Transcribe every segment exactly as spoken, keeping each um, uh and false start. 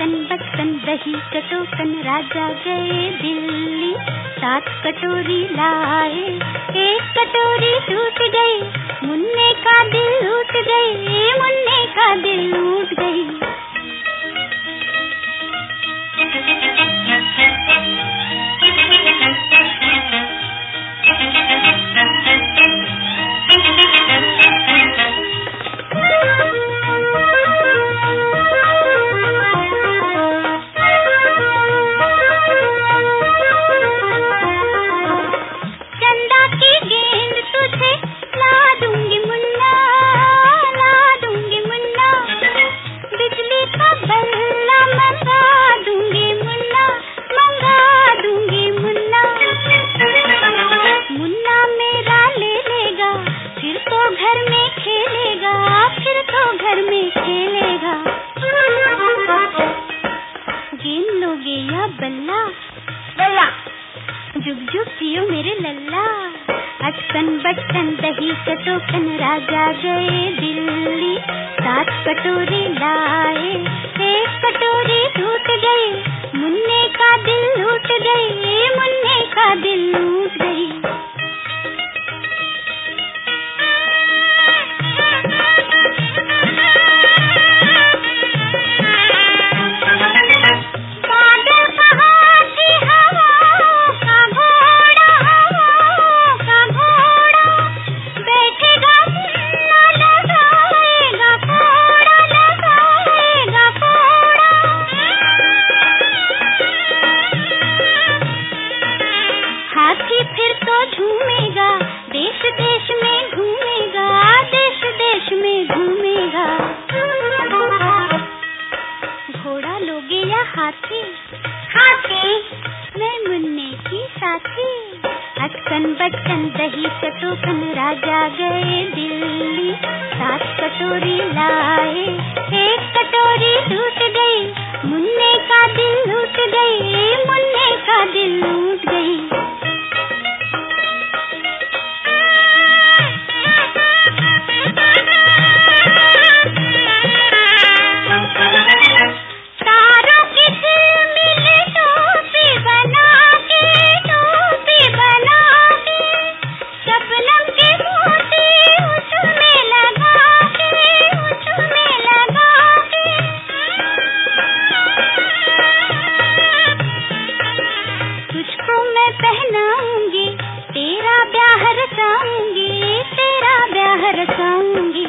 अटकन बटकन दही चटोकन राजा गए दिल्ली, सात कटोरी लाए, एक कटोरी टूट गई, मुन्ने का दिल लूट गई, मुन्ने का दिल लूट गई। बल्ला बल्ला जुग जुग जियो मेरे लल्ला, अटकन बटकन दही चटोकन राजा गए दिल्ली, सात कटोरी लाए, एक कटोरी टूट गई, मुन्ने का दिल लूट गई, मुन्ने का दिल लूट गई। हाथी फिर तो झूमेगा, देश देश में घूमेगा, देश देश में घूमेगा। घोड़ा लोगे या हाथी? हाथी। मैं मुन्ने की साथी। अटकन बटकन दही चटोकन राजा गए दिल्ली, सात कटोरी लाए, एक कटोरी टूट गई, मुन्ने का दिल लूट गई, मुन्ने का दिल लूट गई। पहनाऊंगी तेरा ब्याह रचाऊंगी, तेरा ब्याह रचाऊंगी।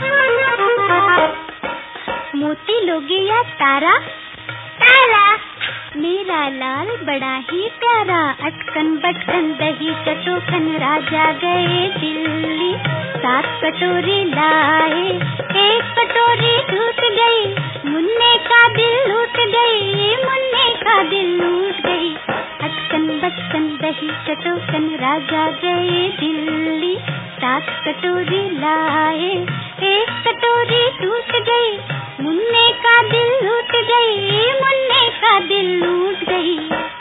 मोती लोगे या तारा? तारा। मेरा लाल बड़ा ही प्यारा, अटकन बटकन दही चटोकन राजा गए दिल्ली, सात कटोरी लाए, एक कटोरी टूट गई, मुन्ने का दिल लूट गई, मुन्ने का दिल लूट गई। अटकन बटकन दही चटोकन राजा गए दिल्ली, सात कटोरी लाए, एक कटोरी टूट गई, मुन्ने का दिल लूट गई, मुन्ने का दिल लूट गई।